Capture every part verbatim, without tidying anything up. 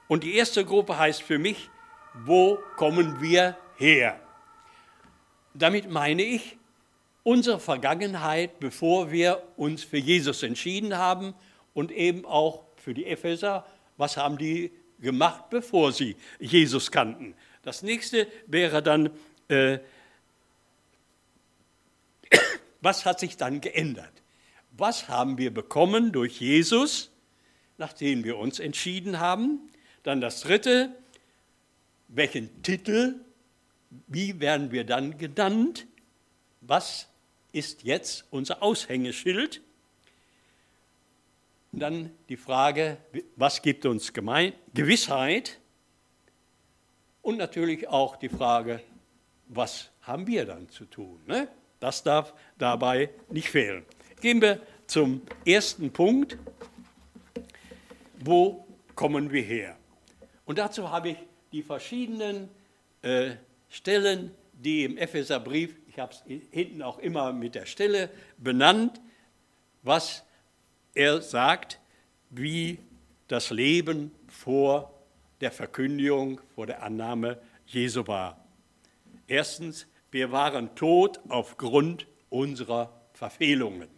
Und die erste Gruppe heißt für mich, wo kommen wir her? Damit meine ich unsere Vergangenheit, bevor wir uns für Jesus entschieden haben und eben auch für die Epheser, was haben die gemacht, bevor sie Jesus kannten. Das nächste wäre dann, äh, was hat sich dann geändert? Was haben wir bekommen durch Jesus, nachdem wir uns entschieden haben? Dann das dritte, welchen Titel, wie werden wir dann genannt? Was ist jetzt unser Aushängeschild? Und dann die Frage, was gibt uns Gemein- Gewissheit? Und natürlich auch die Frage, was haben wir dann zu tun? Ne? Das darf dabei nicht fehlen. Gehen wir zum ersten Punkt. Wo kommen wir her? Und dazu habe ich die verschiedenen äh, Stellen, die im Epheserbrief, ich habe es hinten auch immer mit der Stelle benannt, was er sagt, wie das Leben vor der Verkündigung, vor der Annahme Jesu war. Erstens, wir waren tot aufgrund unserer Verfehlungen.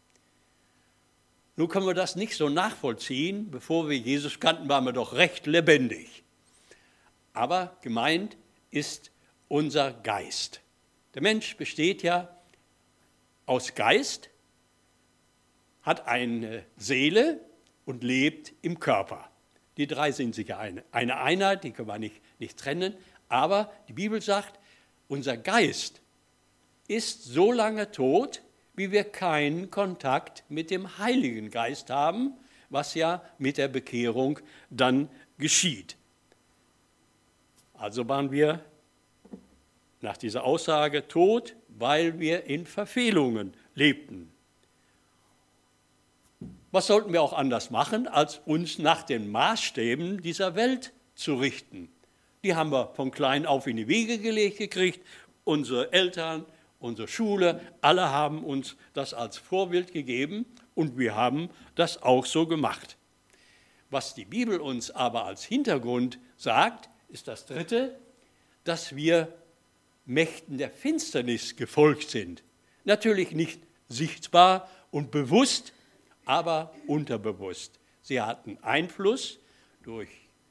Nun können wir das nicht so nachvollziehen. Bevor wir Jesus kannten, waren wir doch recht lebendig. Aber gemeint ist unser Geist. Der Mensch besteht ja aus Geist, hat eine Seele und lebt im Körper. Die drei sind sicher eine, eine Einheit, die können wir nicht, nicht trennen. Aber die Bibel sagt, unser Geist ist so lange tot, wie wir keinen Kontakt mit dem Heiligen Geist haben, was ja mit der Bekehrung dann geschieht. Also waren wir nach dieser Aussage tot, weil wir in Verfehlungen lebten. Was sollten wir auch anders machen, als uns nach den Maßstäben dieser Welt zu richten? Die haben wir von klein auf in die Wiege gelegt gekriegt. Unsere Eltern, unsere Schule, alle haben uns das als Vorbild gegeben und wir haben das auch so gemacht. Was die Bibel uns aber als Hintergrund sagt, ist das Dritte, dass wir Mächten der Finsternis gefolgt sind. Natürlich nicht sichtbar und bewusst, aber unterbewusst. Sie hatten Einfluss durch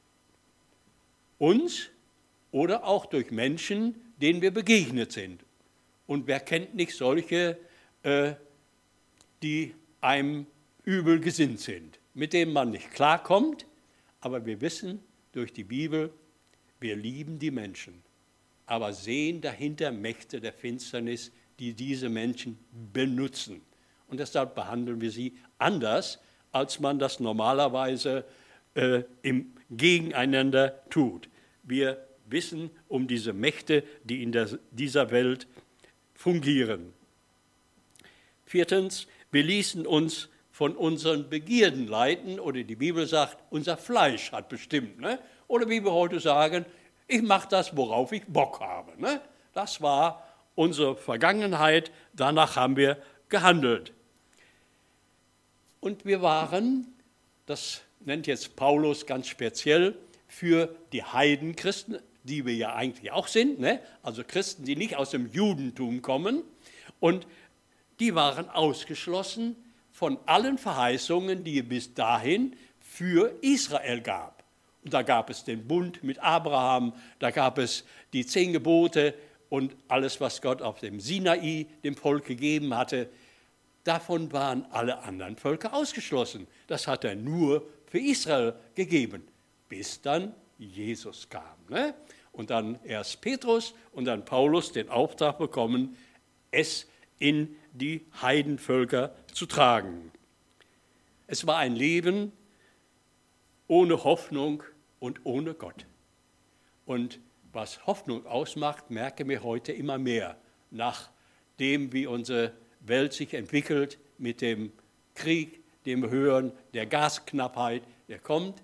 uns oder auch durch Menschen, denen wir begegnet sind. Und wer kennt nicht solche, äh, die einem übel gesinnt sind, mit denen man nicht klarkommt, aber wir wissen durch die Bibel, wir lieben die Menschen, aber sehen dahinter Mächte der Finsternis, die diese Menschen benutzen. Und deshalb behandeln wir sie anders, als man das normalerweise äh, im Gegeneinander tut. Wir wissen um diese Mächte, die in der, dieser Welt fungieren. Viertens, wir ließen uns von unseren Begierden leiten, oder die Bibel sagt, unser Fleisch hat bestimmt. Ne? Oder wie wir heute sagen, ich mache das, worauf ich Bock habe. Ne? Das war unsere Vergangenheit, danach haben wir gehandelt. Und wir waren, das nennt jetzt Paulus ganz speziell, für die Heidenchristen, die wir ja eigentlich auch sind, ne? Also Christen, die nicht aus dem Judentum kommen, und die waren ausgeschlossen von allen Verheißungen, die es bis dahin für Israel gab. Und da gab es den Bund mit Abraham, da gab es die zehn Gebote und alles, was Gott auf dem Sinai dem Volk gegeben hatte. Davon waren alle anderen Völker ausgeschlossen. Das hat er nur für Israel gegeben, bis dann Jesus kam. Ne? Und dann erst Petrus und dann Paulus den Auftrag bekommen, es in die Heidenvölker zu tragen. Es war ein Leben ohne Hoffnung und ohne Gott. Und was Hoffnung ausmacht, merken wir heute immer mehr, nachdem wie unsere Welt sich entwickelt mit dem Krieg, dem Hören, der Gasknappheit, der kommt.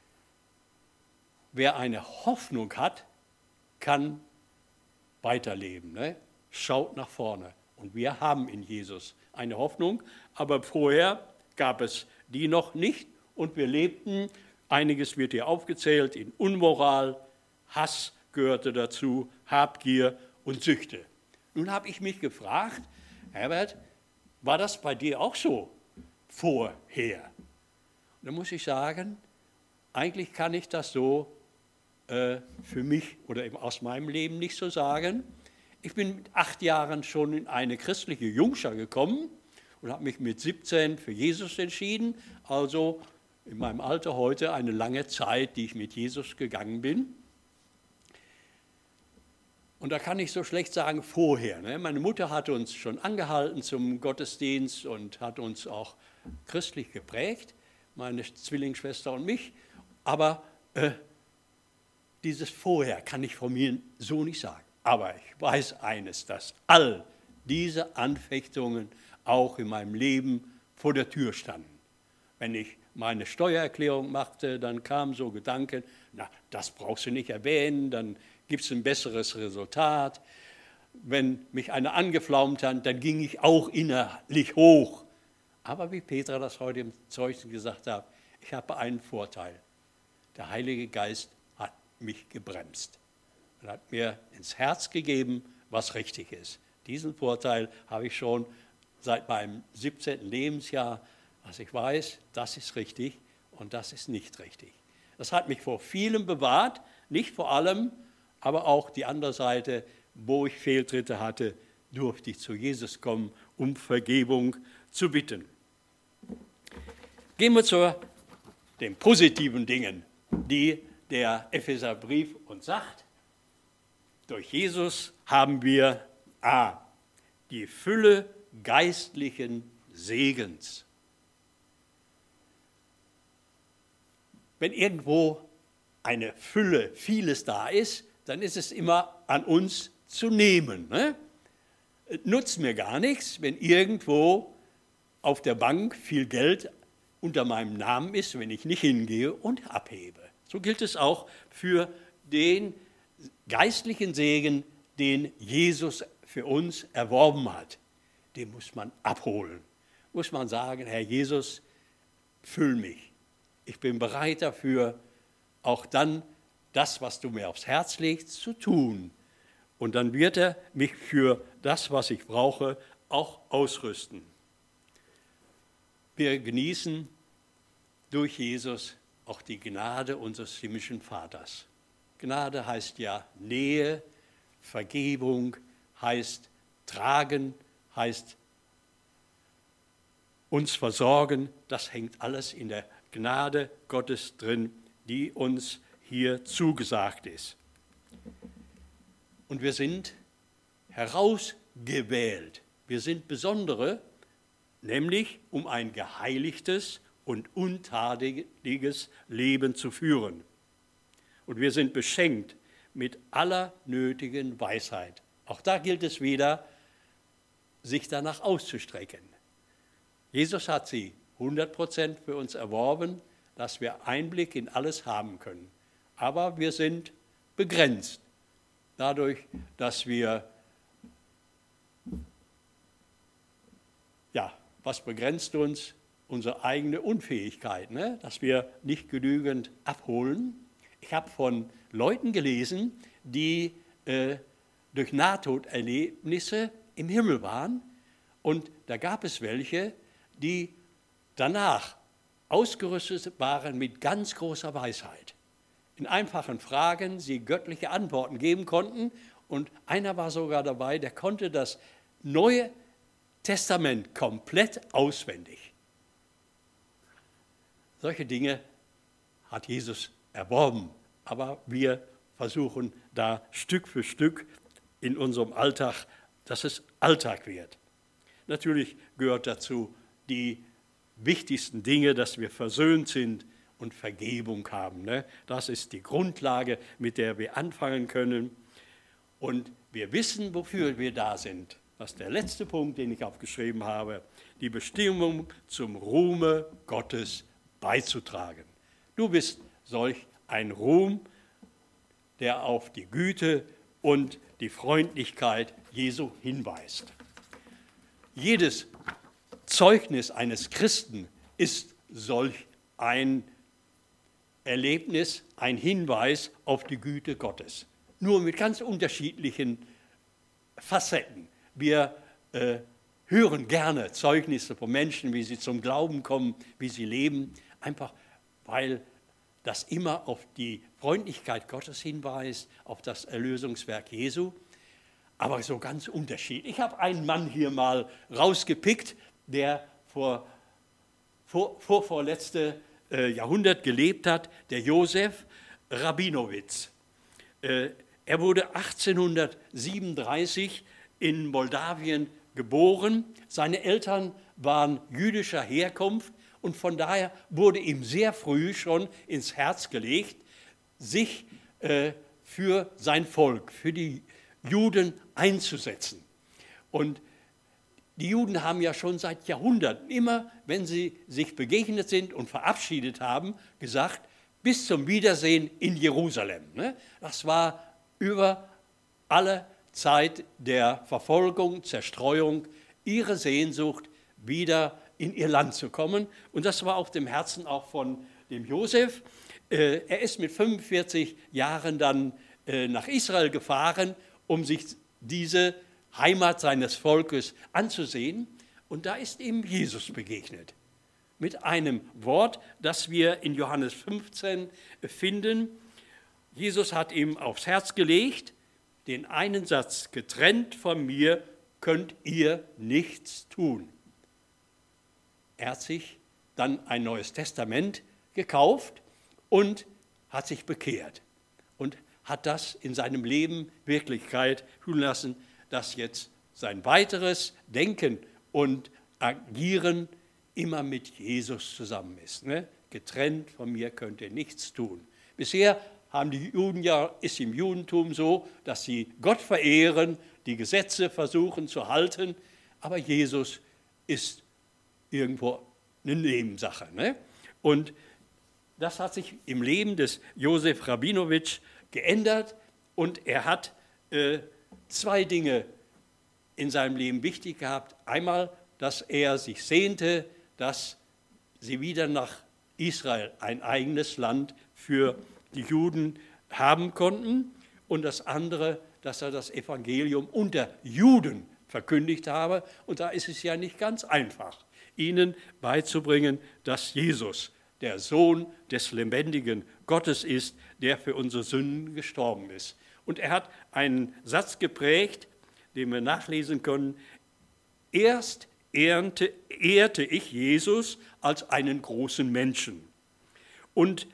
Wer eine Hoffnung hat, kann weiterleben. Ne? Schaut nach vorne. Und wir haben in Jesus eine Hoffnung, aber vorher gab es die noch nicht und wir lebten Einiges wird hier aufgezählt in Unmoral, Hass gehörte dazu, Habgier und Süchte. Nun habe ich mich gefragt, Herbert, war das bei dir auch so vorher? Und da muss ich sagen, eigentlich kann ich das so äh, für mich oder eben aus meinem Leben nicht so sagen. Ich bin mit acht Jahren schon in eine christliche Jungschar gekommen und habe mich mit siebzehn für Jesus entschieden. Also in meinem Alter heute eine lange Zeit, die ich mit Jesus gegangen bin. Und da kann ich so schlecht sagen vorher. Ne? Meine Mutter hat uns schon angehalten zum Gottesdienst und hat uns auch christlich geprägt, meine Zwillingsschwester und mich. Aber äh, dieses Vorher kann ich von mir so nicht sagen. Aber ich weiß eines, dass all diese Anfechtungen auch in meinem Leben vor der Tür standen. Wenn ich meine Steuererklärung machte, dann kamen so Gedanken, na, das brauchst du nicht erwähnen, dann gibt es ein besseres Resultat. Wenn mich einer angeflaumt hat, dann ging ich auch innerlich hoch. Aber wie Petra das heute im Zeugnis gesagt hat, ich habe einen Vorteil. Der Heilige Geist hat mich gebremst und hat mir ins Herz gegeben, was richtig ist. Diesen Vorteil habe ich schon seit meinem siebzehnten Lebensjahr, dass ich weiß, das ist richtig und das ist nicht richtig. Das hat mich vor vielem bewahrt, nicht vor allem, aber auch die andere Seite, wo ich Fehltritte hatte, durfte ich zu Jesus kommen, um Vergebung zu bitten. Gehen wir zu den positiven Dingen, die der Epheserbrief uns sagt. Durch Jesus haben wir a. die Fülle geistlichen Segens. Wenn irgendwo eine Fülle, vieles da ist, dann ist es immer an uns zu nehmen. Ne? Nutzt mir gar nichts, wenn irgendwo auf der Bank viel Geld unter meinem Namen ist, wenn ich nicht hingehe und abhebe. So gilt es auch für den geistlichen Segen, den Jesus für uns erworben hat. Den muss man abholen. Muss man sagen, Herr Jesus, füll mich. Ich bin bereit dafür, auch dann das, was du mir aufs Herz legst, zu tun. Und dann wird er mich für das, was ich brauche, auch ausrüsten. Wir genießen durch Jesus auch die Gnade unseres himmlischen Vaters. Gnade heißt ja Nähe, Vergebung, heißt tragen, heißt uns versorgen. Das hängt alles in der Gnade Gottes drin, die uns hier zugesagt ist. Und wir sind herausgewählt. Wir sind Besondere, nämlich um ein geheiligtes und untadeliges Leben zu führen. Und wir sind beschenkt mit aller nötigen Weisheit. Auch da gilt es wieder, sich danach auszustrecken. Jesus hat sie hundert Prozent für uns erworben, dass wir Einblick in alles haben können. Aber wir sind begrenzt dadurch, dass wir, ja, was begrenzt uns? Unsere eigene Unfähigkeit, ne? Dass wir nicht genügend abholen. Ich habe von Leuten gelesen, die äh, durch Nahtoderlebnisse im Himmel waren und da gab es welche, die danach ausgerüstet waren mit ganz großer Weisheit. In einfachen Fragen sie göttliche Antworten geben konnten und einer war sogar dabei, der konnte das Neue Testament komplett auswendig. Solche Dinge hat Jesus erworben, aber wir versuchen da Stück für Stück in unserem Alltag, dass es Alltag wird. Natürlich gehört dazu die wichtigsten Dinge, dass wir versöhnt sind und Vergebung haben. Ne? Das ist die Grundlage, mit der wir anfangen können. Und wir wissen, wofür wir da sind. Das ist der letzte Punkt, den ich aufgeschrieben habe. Die Bestimmung zum Ruhme Gottes beizutragen. Du bist solch ein Ruhm, der auf die Güte und die Freundlichkeit Jesu hinweist. Jedes Zeugnis eines Christen ist solch ein Erlebnis ein Hinweis auf die Güte Gottes. Nur mit ganz unterschiedlichen Facetten. Wir äh, hören gerne Zeugnisse von Menschen, wie sie zum Glauben kommen, wie sie leben, einfach weil das immer auf die Freundlichkeit Gottes hinweist, auf das Erlösungswerk Jesu, aber so ganz unterschiedlich. Ich habe einen Mann hier mal rausgepickt, der vor, vor, vor vorletzte äh, Jahrhundert gelebt hat, der Josef Rabinowitz. Äh, er wurde achtzehnhundertsiebenunddreißig in Moldawien geboren. Seine Eltern waren jüdischer Herkunft und von daher wurde ihm sehr früh schon ins Herz gelegt, sich äh, für sein Volk, für die Juden einzusetzen. Und die Juden haben ja schon seit Jahrhunderten immer, wenn sie sich begegnet sind und verabschiedet haben, gesagt, bis zum Wiedersehen in Jerusalem. Das war über alle Zeit der Verfolgung, Zerstreuung, ihre Sehnsucht, wieder in ihr Land zu kommen. Und das war auf dem Herzen auch von dem Josef. Er ist mit fünfundvierzig Jahren dann nach Israel gefahren, um sich diese Heimat seines Volkes anzusehen. Und da ist ihm Jesus begegnet. Mit einem Wort, das wir in Johannes fünfzehn finden. Jesus hat ihm aufs Herz gelegt, den einen Satz: Getrennt von mir könnt ihr nichts tun. Er hat sich dann ein Neues Testament gekauft und hat sich bekehrt und hat das in seinem Leben Wirklichkeit tun lassen, dass jetzt sein weiteres Denken und Agieren immer mit Jesus zusammen ist. Ne? Getrennt von mir könnt ihr nichts tun. Bisher haben die Juden ja, ist im Judentum so, dass sie Gott verehren, die Gesetze versuchen zu halten, aber Jesus ist irgendwo eine Nebensache. Ne? Und das hat sich im Leben des Josef Rabinowitsch geändert und er hat äh, zwei Dinge in seinem Leben wichtig gehabt. Einmal, dass er sich sehnte, dass sie wieder nach Israel, ein eigenes Land für die Juden, haben konnten. Und das andere, dass er das Evangelium unter Juden verkündigt habe. Und da ist es ja nicht ganz einfach, ihnen beizubringen, dass Jesus der Sohn des lebendigen Gottes ist, der für unsere Sünden gestorben ist. Und er hat einen Satz geprägt, den wir nachlesen können: Erst ehrte, ehrte ich Jesus als einen großen Menschen und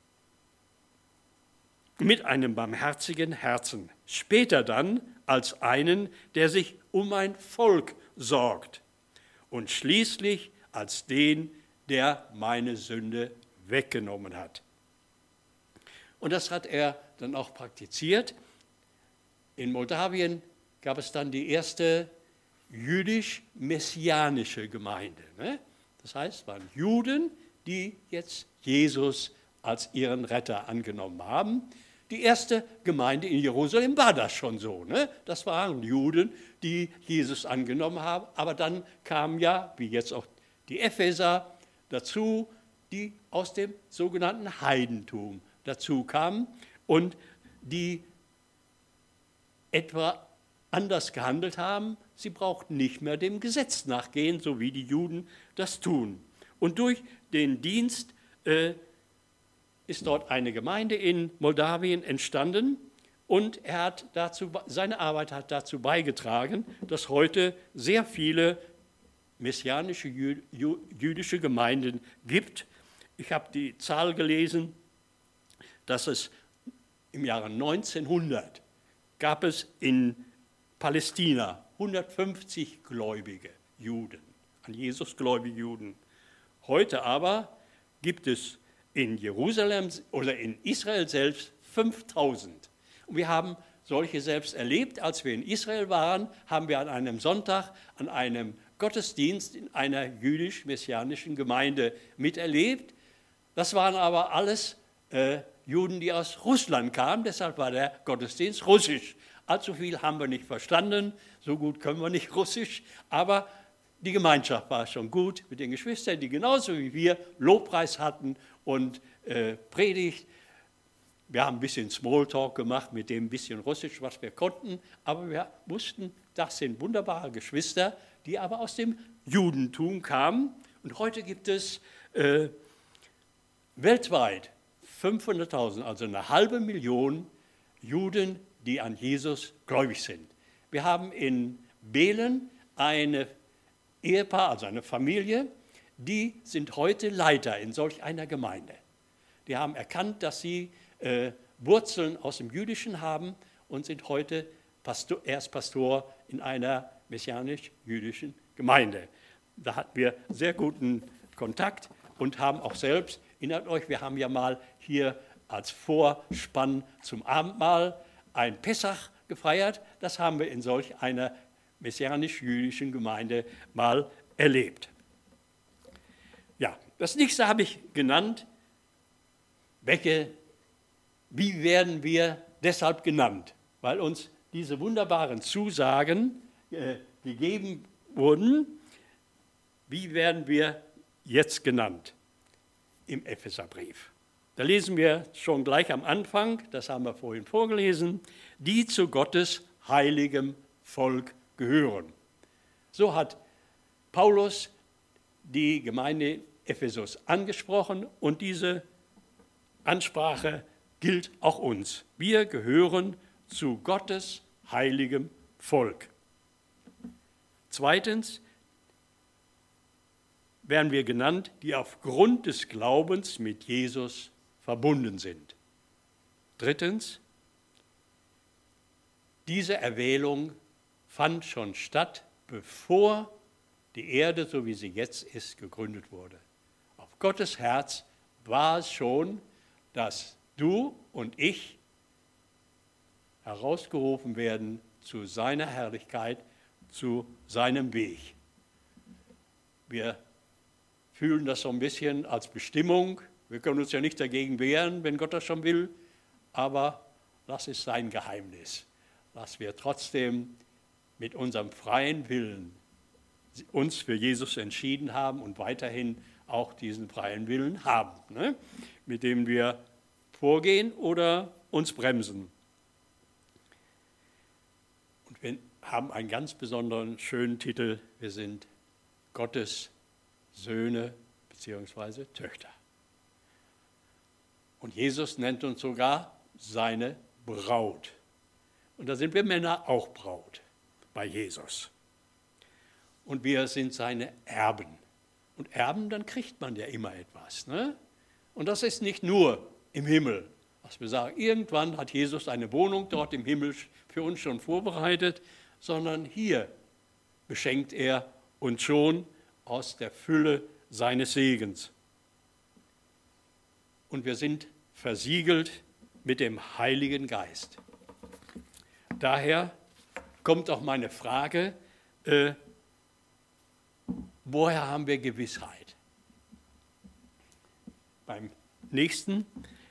mit einem barmherzigen Herzen, später dann als einen, der sich um mein Volk sorgt und schließlich als den, der meine Sünde weggenommen hat. Und das hat er dann auch praktiziert. In Moldawien gab es dann die erste jüdisch-messianische Gemeinde. Ne? Das heißt, es waren Juden, die jetzt Jesus als ihren Retter angenommen haben. Die erste Gemeinde in Jerusalem war das schon so. Ne? Das waren Juden, die Jesus angenommen haben. Aber dann kamen ja, wie jetzt auch die Epheser, dazu, die aus dem sogenannten Heidentum dazu kamen und die etwa anders gehandelt haben. Sie brauchten nicht mehr dem Gesetz nachgehen, so wie die Juden das tun. Und durch den Dienst äh, ist dort eine Gemeinde in Moldawien entstanden und er hat dazu, seine Arbeit hat dazu beigetragen, dass heute sehr viele messianische jü, jü, jüdische Gemeinden gibt. Ich habe die Zahl gelesen, dass es im Jahre neunzehnhundert gab es in Palästina hundertfünfzig gläubige Juden, an Jesus gläubige Juden. Heute aber gibt es in Jerusalem oder in Israel selbst fünftausend. Und wir haben solche selbst erlebt. Als wir in Israel waren, haben wir an einem Sonntag, an einem Gottesdienst in einer jüdisch-messianischen Gemeinde miterlebt. Das waren aber alles äh, Juden, die aus Russland kamen, deshalb war der Gottesdienst russisch. Allzu viel haben wir nicht verstanden, so gut können wir nicht Russisch, aber die Gemeinschaft war schon gut mit den Geschwistern, die genauso wie wir Lobpreis hatten und äh, Predigt. Wir haben ein bisschen Smalltalk gemacht mit dem bisschen Russisch, was wir konnten, aber wir wussten, das sind wunderbare Geschwister, die aber aus dem Judentum kamen. Und heute gibt es äh, weltweit fünfhunderttausend, also eine halbe Million Juden, die an Jesus gläubig sind. Wir haben in Behlen eine Ehepaar, also eine Familie, die sind heute Leiter in solch einer Gemeinde. Die haben erkannt, dass sie äh, Wurzeln aus dem Jüdischen haben und sind heute Pastor, erst Pastor in einer messianisch-jüdischen Gemeinde. Da hatten wir sehr guten Kontakt und haben auch selbst, erinnert euch, wir haben ja mal hier als Vorspann zum Abendmahl ein Pessach gefeiert. Das haben wir in solch einer messianisch-jüdischen Gemeinde mal erlebt. Ja, das nächste habe ich genannt. Welche, wie werden wir deshalb genannt? Weil uns diese wunderbaren Zusagen äh, gegeben wurden. Wie werden wir jetzt genannt im Epheserbrief? Da lesen wir schon gleich am Anfang, das haben wir vorhin vorgelesen, die zu Gottes heiligem Volk gehören. So hat Paulus die Gemeinde Ephesus angesprochen und diese Ansprache gilt auch uns. Wir gehören zu Gottes heiligem Volk. Zweitens werden wir genannt, die aufgrund des Glaubens mit Jesus verbunden sind. Drittens, diese Erwählung fand schon statt, bevor die Erde, so wie sie jetzt ist, gegründet wurde. Auf Gottes Herz war es schon, dass du und ich herausgerufen werden zu seiner Herrlichkeit, zu seinem Weg. Wir fühlen das so ein bisschen als Bestimmung. Wir können uns ja nicht dagegen wehren, wenn Gott das schon will, aber das ist sein Geheimnis, dass wir trotzdem mit unserem freien Willen uns für Jesus entschieden haben und weiterhin auch diesen freien Willen haben, ne? Mit dem wir vorgehen oder uns bremsen. Und wir haben einen ganz besonderen, schönen Titel, wir sind Gottes Söhne bzw. Töchter. Und Jesus nennt uns sogar seine Braut. Und da sind wir Männer auch Braut bei Jesus. Und wir sind seine Erben. Und Erben, dann kriegt man ja immer etwas. Ne? Und das ist nicht nur im Himmel. Was wir sagen, irgendwann hat Jesus eine Wohnung dort im Himmel für uns schon vorbereitet, sondern hier beschenkt er uns schon aus der Fülle seines Segens. Und wir sind versiegelt mit dem Heiligen Geist. Daher kommt auch meine Frage, äh, woher haben wir Gewissheit? Beim nächsten,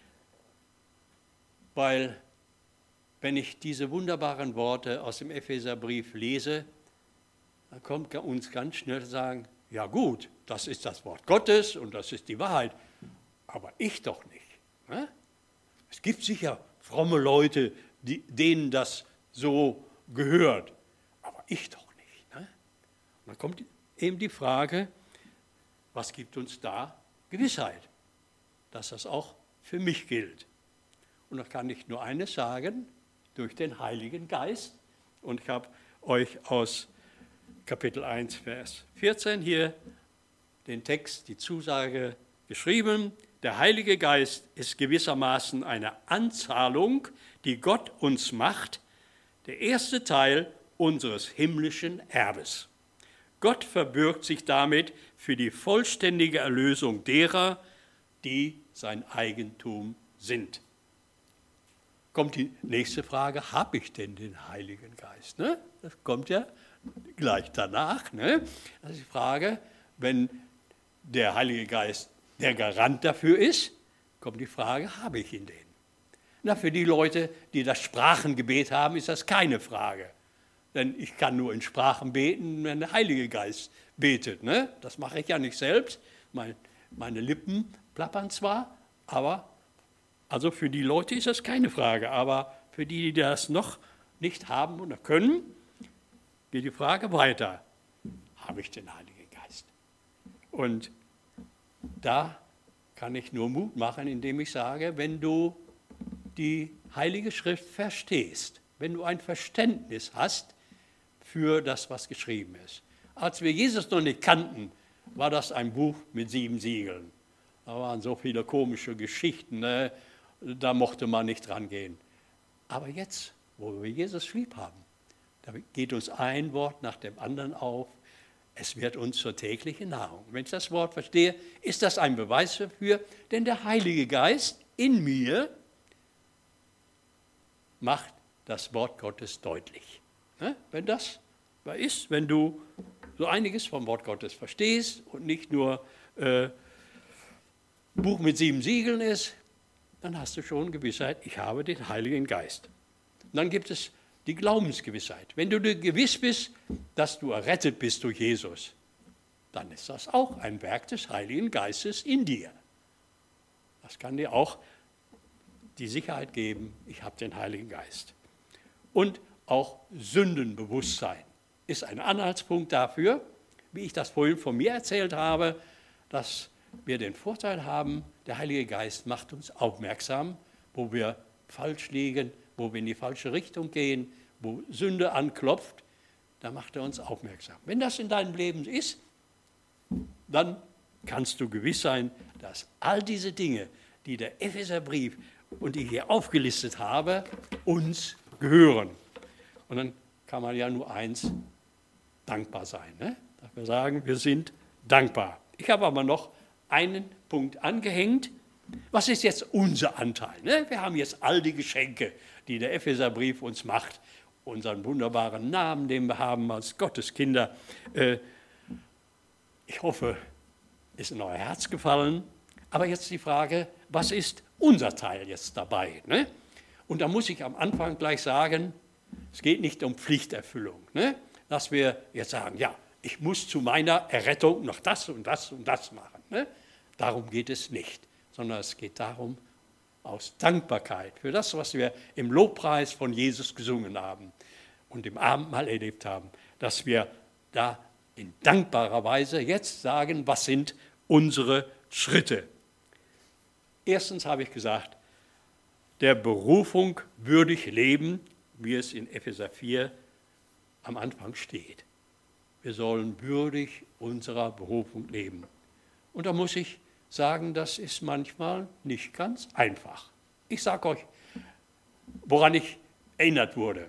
weil wenn ich diese wunderbaren Worte aus dem Epheserbrief lese, dann kommt uns ganz schnell zu sagen, ja gut, das ist das Wort Gottes und das ist die Wahrheit, aber ich doch nicht. Ne? Es gibt sicher fromme Leute, die, denen das so gehört, aber ich doch nicht. Ne? Und dann kommt eben die Frage, was gibt uns da Gewissheit, dass das auch für mich gilt. Und da kann ich nur eines sagen, durch den Heiligen Geist. Und ich habe euch aus Kapitel eins, Vers vierzehn hier den Text, die Zusage geschrieben. Der Heilige Geist ist gewissermaßen eine Anzahlung, die Gott uns macht, der erste Teil unseres himmlischen Erbes. Gott verbürgt sich damit für die vollständige Erlösung derer, die sein Eigentum sind. Kommt die nächste Frage, habe ich denn den Heiligen Geist? Ne? Das kommt ja gleich danach. Ne? Das ist die Frage, wenn der Heilige Geist der Garant dafür ist, kommt die Frage, habe ich ihn denn? Na, für die Leute, die das Sprachengebet haben, ist das keine Frage. Denn ich kann nur in Sprachen beten, wenn der Heilige Geist betet. Ne? Das mache ich ja nicht selbst. Mein, meine Lippen plappern zwar, Aber, also für die Leute ist das keine Frage, aber für die, die das noch nicht haben oder können, geht die Frage weiter. Habe ich den Heiligen Geist? Und da kann ich nur Mut machen, indem ich sage, wenn du die Heilige Schrift verstehst, wenn du ein Verständnis hast für das, was geschrieben ist. Als wir Jesus noch nicht kannten, war das ein Buch mit sieben Siegeln. Da waren so viele komische Geschichten, ne? Da mochte man nicht dran gehen. Aber jetzt, wo wir Jesus lieb haben, da geht uns ein Wort nach dem anderen auf. Es wird uns zur täglichen Nahrung. Wenn ich das Wort verstehe, ist das ein Beweis dafür, denn der Heilige Geist in mir macht das Wort Gottes deutlich. Ne? Wenn das ist, wenn du so einiges vom Wort Gottes verstehst und nicht nur äh, Buch mit sieben Siegeln ist, dann hast du schon Gewissheit, ich habe den Heiligen Geist. Und dann gibt es die Glaubensgewissheit. Wenn du dir gewiss bist, dass du errettet bist durch Jesus, dann ist das auch ein Werk des Heiligen Geistes in dir. Das kann dir auch die Sicherheit geben, ich habe den Heiligen Geist. Und auch Sündenbewusstsein ist ein Anhaltspunkt dafür, wie ich das vorhin von mir erzählt habe, dass wir den Vorteil haben, der Heilige Geist macht uns aufmerksam, wo wir falsch liegen, wo wir in die falsche Richtung gehen, wo Sünde anklopft, da macht er uns aufmerksam. Wenn das in deinem Leben ist, dann kannst du gewiss sein, dass all diese Dinge, die der Epheserbrief und die ich hier aufgelistet habe, uns gehören. Und dann kann man ja nur eins, dankbar sein. Ne? Dass wir sagen, wir sind dankbar. Ich habe aber noch einen Punkt angehängt. Was ist jetzt unser Anteil? Ne? Wir haben jetzt all die Geschenke, die der Epheserbrief uns macht. Unseren wunderbaren Namen, den wir haben als Gotteskinder. Äh, ich hoffe, ist in euer Herz gefallen. Aber jetzt die Frage, was ist unser Teil jetzt dabei? Ne? Und da muss ich am Anfang gleich sagen, es geht nicht um Pflichterfüllung. Ne? Dass wir jetzt sagen, ja, ich muss zu meiner Errettung noch das und das und das machen. Ne? Darum geht es nicht, sondern es geht darum, aus Dankbarkeit für das, was wir im Lobpreis von Jesus gesungen haben und im Abendmahl erlebt haben, dass wir da in dankbarer Weise jetzt sagen, was sind unsere Schritte. Erstens habe ich gesagt, der Berufung würdig leben, wie es in Epheser vier am Anfang steht. Wir sollen würdig unserer Berufung leben. Und da muss ich sagen, das ist manchmal nicht ganz einfach. Ich sage euch, woran ich erinnert wurde.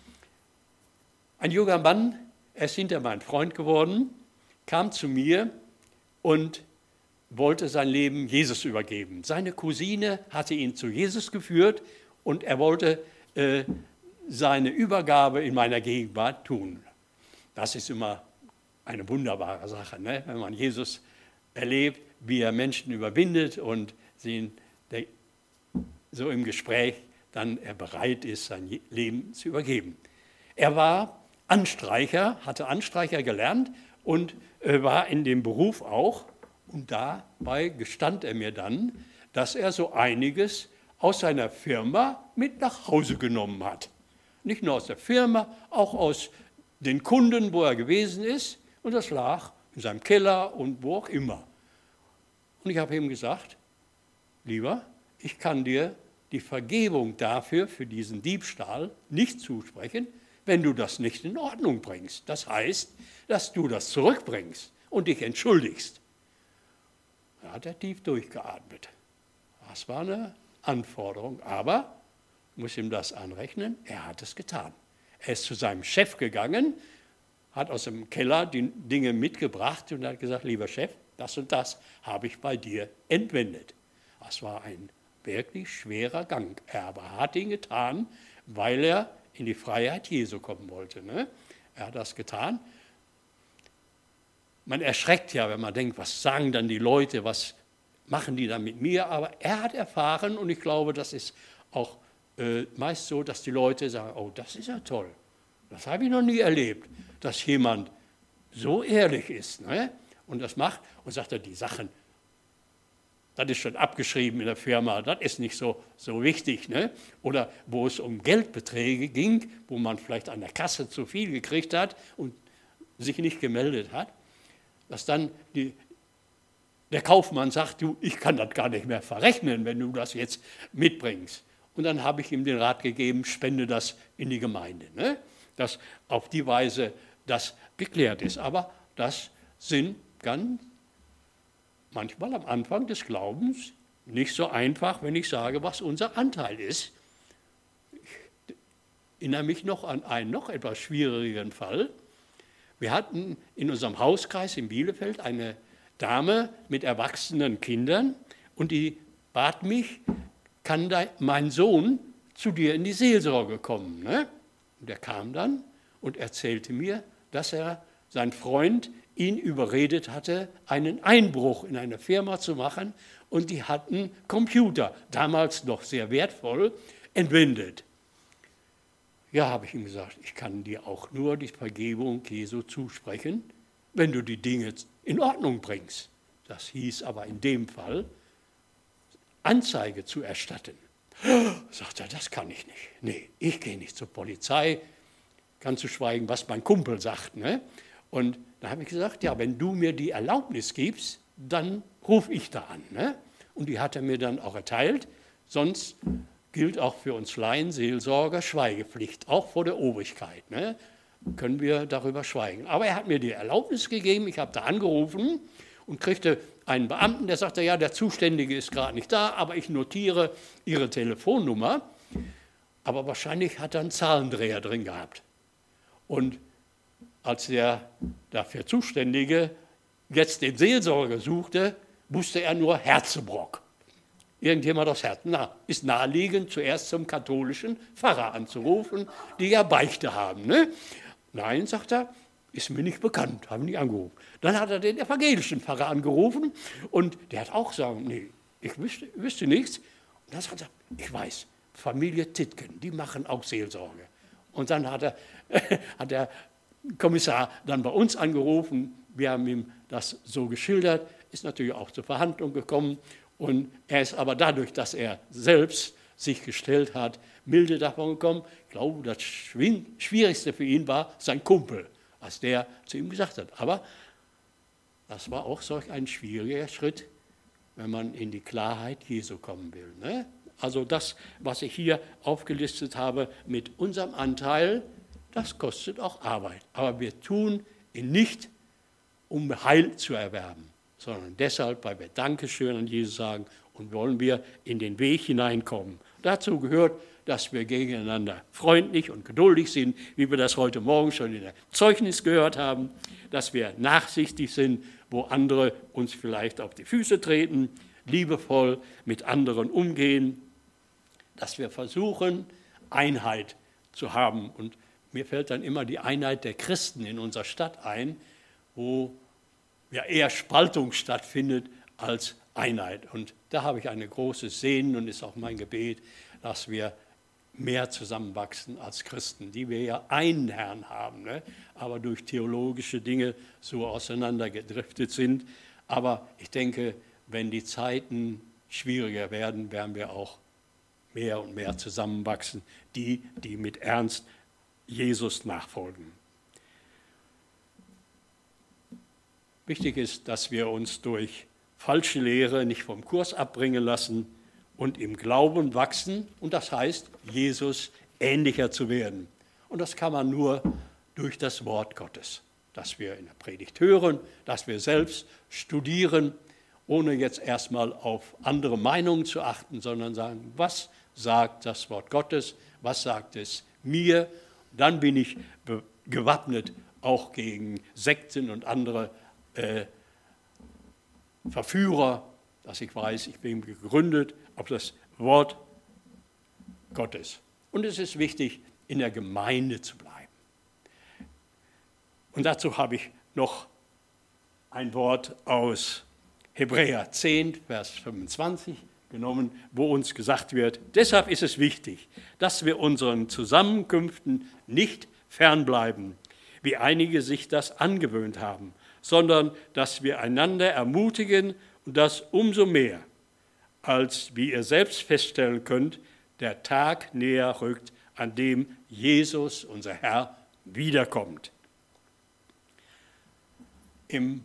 Ein junger Mann, er ist hinterher mein Freund geworden, kam zu mir und wollte sein Leben Jesus übergeben. Seine Cousine hatte ihn zu Jesus geführt und er wollte äh, seine Übergabe in meiner Gegenwart tun. Das ist immer eine wunderbare Sache, ne? Wenn man Jesus erlebt, wie er Menschen überwindet und sie so im Gespräch dann er bereit ist, sein Leben zu übergeben. Er war Anstreicher, hatte Anstreicher gelernt und war in dem Beruf auch. Und dabei gestand er mir dann, dass er so einiges aus seiner Firma mit nach Hause genommen hat. Nicht nur aus der Firma, auch aus den Kunden, wo er gewesen ist. Und das lag in seinem Keller und wo auch immer. Und ich habe ihm gesagt, lieber, ich kann dir die Vergebung dafür, für diesen Diebstahl, nicht zusprechen, wenn du das nicht in Ordnung bringst. Das heißt, dass du das zurückbringst und dich entschuldigst. Da hat er tief durchgeatmet. Das war eine Anforderung, aber ich muss ihm das anrechnen, er hat es getan. Er ist zu seinem Chef gegangen, hat aus dem Keller die Dinge mitgebracht und hat gesagt, lieber Chef, das und das habe ich bei dir entwendet. Das war ein wirklich schwerer Gang. Er aber hat ihn getan, weil er in die Freiheit Jesu kommen wollte. Ne? Er hat das getan. Man erschreckt ja, wenn man denkt, was sagen dann die Leute, was machen die dann mit mir? Aber er hat erfahren und ich glaube, das ist auch äh, meist so, dass die Leute sagen, oh, das ist ja toll. Das habe ich noch nie erlebt, dass jemand so ehrlich ist, ne? Und das macht und sagt er, die Sachen, das ist schon abgeschrieben in der Firma, das ist nicht so, so wichtig. Ne? Oder wo es um Geldbeträge ging, wo man vielleicht an der Kasse zu viel gekriegt hat und sich nicht gemeldet hat, dass dann die, der Kaufmann sagt, du, ich kann das gar nicht mehr verrechnen, wenn du das jetzt mitbringst. Und dann habe ich ihm den Rat gegeben, spende das in die Gemeinde. Ne? Dass auf die Weise das geklärt ist. Aber das sind ganz manchmal am Anfang des Glaubens nicht so einfach, wenn ich sage, was unser Anteil ist. Ich erinnere mich noch an einen noch etwas schwierigen Fall. Wir hatten in unserem Hauskreis in Bielefeld eine Dame mit erwachsenen Kindern und die bat mich, kann da mein Sohn zu dir in die Seelsorge kommen? Ne? Und er kam dann und erzählte mir, dass er, sein Freund, ihn überredet hatte, einen Einbruch in eine Firma zu machen und die hatten Computer, damals noch sehr wertvoll, entwendet. Ja, habe ich ihm gesagt, ich kann dir auch nur die Vergebung Jesu zusprechen, wenn du die Dinge in Ordnung bringst. Das hieß aber in dem Fall, Anzeige zu erstatten. Sagt er, das kann ich nicht. Nee, ich gehe nicht zur Polizei, ganz zu schweigen, was mein Kumpel sagt. Ne? Und da habe ich gesagt, ja, wenn du mir die Erlaubnis gibst, dann rufe ich da an. Ne? Und die hat er mir dann auch erteilt. Sonst gilt auch für uns Laienseelsorger Schweigepflicht, auch vor der Obrigkeit. Ne? Können wir darüber schweigen. Aber er hat mir die Erlaubnis gegeben, ich habe da angerufen und kriegte einen Beamten, der sagte, ja, der Zuständige ist gerade nicht da, aber ich notiere Ihre Telefonnummer. Aber wahrscheinlich hat er einen Zahlendreher drin gehabt. Und als der dafür Zuständige jetzt den Seelsorger suchte, wusste er nur Herzebrock. Irgendjemand aus Herzen. Na, ist naheliegend, zuerst zum katholischen Pfarrer anzurufen, die ja Beichte haben. Ne? Nein, sagt er, ist mir nicht bekannt, haben die angerufen. Dann hat er den evangelischen Pfarrer angerufen und der hat auch gesagt, nee, ich wüsste, wüsste nichts. Und dann sagt er, ich weiß, Familie Titken, die machen auch Seelsorge. Und dann hat, er, hat der Kommissar dann bei uns angerufen, wir haben ihm das so geschildert, ist natürlich auch zur Verhandlung gekommen und er ist aber dadurch, dass er selbst sich gestellt hat, milde davon gekommen. Ich glaube, das Schwierigste für ihn war sein Kumpel, als der zu ihm gesagt hat. Aber das war auch solch ein schwieriger Schritt, wenn man in die Klarheit Jesu kommen will. Ne? Also das, was ich hier aufgelistet habe mit unserem Anteil, das kostet auch Arbeit. Aber wir tun ihn nicht, um Heil zu erwerben, sondern deshalb, weil wir Dankeschön an Jesus sagen und wollen wir in den Weg hineinkommen. Dazu gehört, dass wir gegeneinander freundlich und geduldig sind, wie wir das heute Morgen schon in der Zeugnis gehört haben, dass wir nachsichtig sind, wo andere uns vielleicht auf die Füße treten, liebevoll mit anderen umgehen, dass wir versuchen, Einheit zu haben. Und mir fällt dann immer die Einheit der Christen in unserer Stadt ein, wo ja eher Spaltung stattfindet als Einheit. Und da habe ich eine große Sehnen und ist auch mein Gebet, dass wir mehr zusammenwachsen als Christen, die wir ja einen Herrn haben, ne? aber durch theologische Dinge so auseinandergedriftet sind. Aber ich denke, wenn die Zeiten schwieriger werden, werden wir auch mehr und mehr zusammenwachsen, die, die mit Ernst Jesus nachfolgen. Wichtig ist, dass wir uns durch falsche Lehre nicht vom Kurs abbringen lassen und im Glauben wachsen. Und das heißt, Jesus ähnlicher zu werden. Und das kann man nur durch das Wort Gottes, das wir in der Predigt hören, das wir selbst studieren, ohne jetzt erstmal auf andere Meinungen zu achten, sondern sagen, was sagt das Wort Gottes, was sagt es mir? Dann bin ich gewappnet auch gegen Sekten und andere äh, Verführer, dass ich weiß, ich bin gegründet auf das Wort Gottes. Und es ist wichtig, in der Gemeinde zu bleiben. Und dazu habe ich noch ein Wort aus Hebräer zehn, Vers fünfundzwanzig genommen, wo uns gesagt wird, deshalb ist es wichtig, dass wir unseren Zusammenkünften nicht fernbleiben, wie einige sich das angewöhnt haben, sondern dass wir einander ermutigen und das umso mehr, als, wie ihr selbst feststellen könnt, der Tag näher rückt, an dem Jesus, unser Herr, wiederkommt. Im,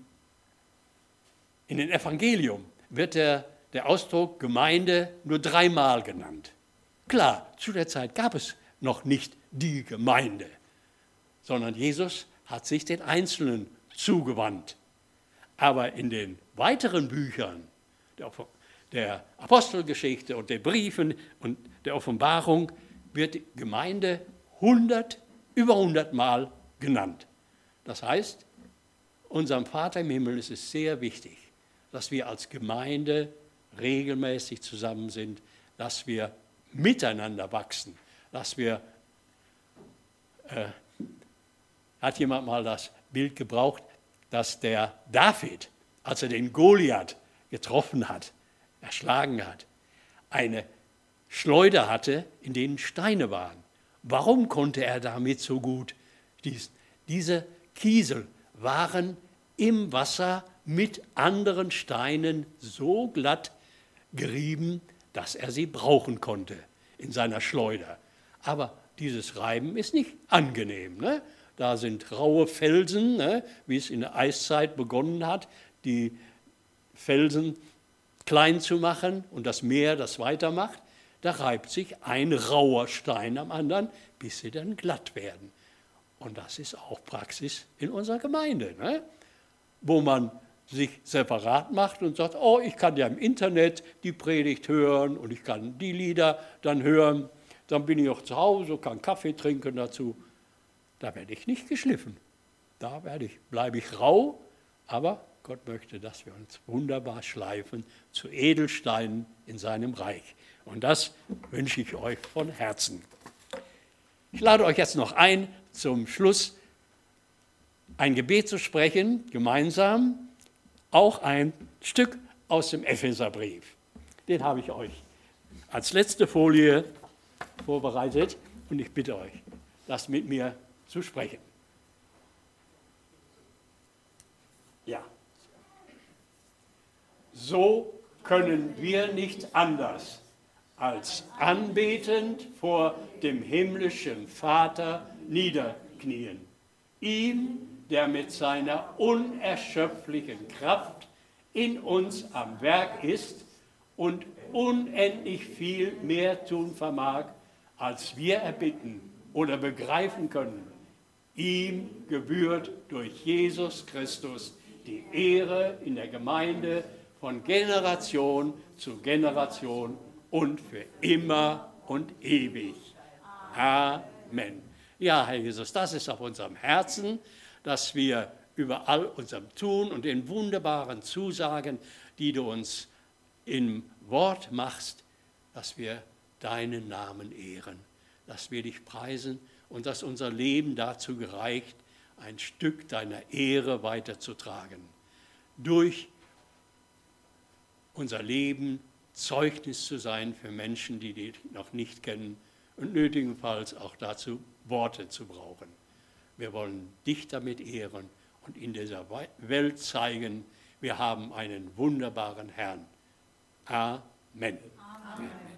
in den Evangelium wird der, der Ausdruck Gemeinde nur dreimal genannt. Klar, zu der Zeit gab es noch nicht die Gemeinde, sondern Jesus hat sich den Einzelnen zugewandt. Aber in den weiteren Büchern der, der Apostelgeschichte und den Briefen und der Offenbarung wird die Gemeinde hundert, über hundert Mal genannt. Das heißt, unserem Vater im Himmel ist es sehr wichtig, dass wir als Gemeinde regelmäßig zusammen sind, dass wir miteinander wachsen, dass wir, äh, hat jemand mal das Bild gebraucht, dass der David, als er den Goliath getroffen hat, erschlagen hat, eine Schleuder hatte, in denen Steine waren. Warum konnte er damit so gut? Dies, diese Kiesel waren im Wasser mit anderen Steinen so glatt gerieben, dass er sie brauchen konnte in seiner Schleuder. Aber dieses Reiben ist nicht angenehm. Ne? Da sind raue Felsen, ne? Wie es in der Eiszeit begonnen hat, die Felsen klein zu machen und das Meer das weitermacht. Da reibt sich ein rauer Stein am anderen, bis sie dann glatt werden. Und das ist auch Praxis in unserer Gemeinde, ne? Wo man sich separat macht und sagt, oh, ich kann ja im Internet die Predigt hören und ich kann die Lieder dann hören, dann bin ich auch zu Hause, kann Kaffee trinken dazu. Da werde ich nicht geschliffen, da werde ich, bleibe ich rau, aber Gott möchte, dass wir uns wunderbar schleifen zu Edelsteinen in seinem Reich. Und das wünsche ich euch von Herzen. Ich lade euch jetzt noch ein, zum Schluss ein Gebet zu sprechen, gemeinsam, auch ein Stück aus dem Epheserbrief. Den habe ich euch als letzte Folie vorbereitet und ich bitte euch, das mit mir zu sprechen. Ja. So können wir nicht anders als anbetend vor dem himmlischen Vater niederknien. Ihm, der mit seiner unerschöpflichen Kraft in uns am Werk ist und unendlich viel mehr tun vermag, als wir erbitten oder begreifen können. Ihm gebührt durch Jesus Christus die Ehre in der Gemeinde von Generation zu Generation und für immer und ewig. Amen. Ja, Herr Jesus, das ist auf unserem Herzen, dass wir über all unserem Tun und den wunderbaren Zusagen, die du uns im Wort machst, dass wir deinen Namen ehren, dass wir dich preisen und dass unser Leben dazu gereicht, ein Stück deiner Ehre weiterzutragen. Durch unser Leben Zeugnis zu sein für Menschen, die dich noch nicht kennen und nötigenfalls auch dazu Worte zu brauchen. Wir wollen dich damit ehren und in dieser Welt zeigen, wir haben einen wunderbaren Herrn. Amen. Amen. Amen.